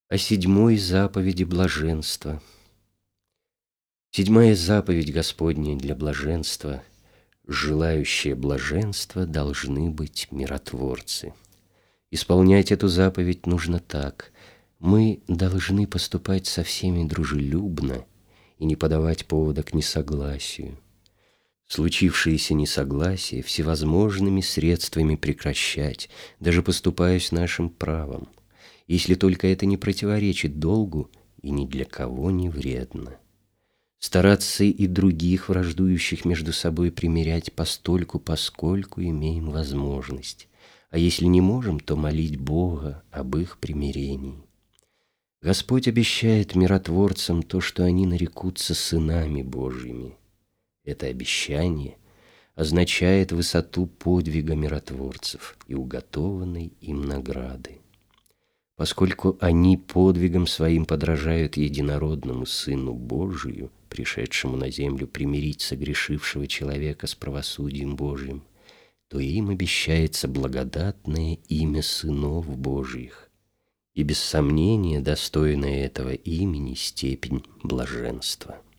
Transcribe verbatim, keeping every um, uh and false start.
О седьмой заповеди блаженства. Седьмая заповедь Господня для блаженства. Желающие блаженства должны быть миротворцы. Исполнять эту заповедь нужно так. Мы должны поступать со всеми дружелюбно и не подавать повода к несогласию. Случившиеся несогласия всевозможными средствами прекращать, даже поступаясь нашим правом, если только это не противоречит долгу и ни для кого не вредно. Стараться и других враждующих между собой примирять постольку, поскольку имеем возможность, а если не можем, то молить Бога об их примирении. Господь обещает миротворцам то, что они нарекутся сынами Божьими. Это обещание означает высоту подвига миротворцев и уготованной им награды. Поскольку они подвигом своим подражают единородному Сыну Божию, пришедшему на землю примирить согрешившего человека с правосудием Божьим, то им обещается благодатное имя сынов Божьих, и без сомнения достойная этого имени степень блаженства.